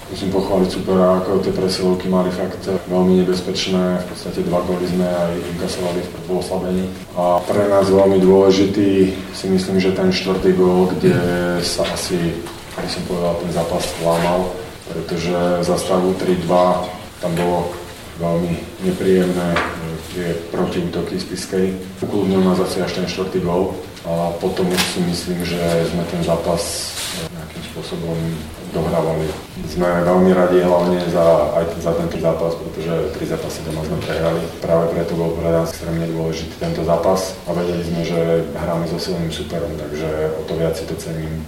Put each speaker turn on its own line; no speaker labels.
Musím pochváliť supera, ako tie presilovky mali fakt veľmi nebezpečné. V podstate 2 góly sme aj inkasovali v oslabení. A pre nás veľmi dôležitý si myslím, že ten 4. gól, kde sa asi, by som povedal, ten zápas lámal, pretože za stavu 3-2 tam bolo veľmi nepríjemné tie protiútoky z Spišskej. Ukludnil nás asi až ten 4. gól a potom už si myslím, že sme ten zápas nejakým spôsobom dohrávali. Sme veľmi radi hlavne aj za tento zápas, pretože 3 zápasy doma sme prehrali. Práve preto bol pre nás extrémne dôležitý tento zápas a vedeli sme, že hráme so silným superom, takže o to viac si to cením.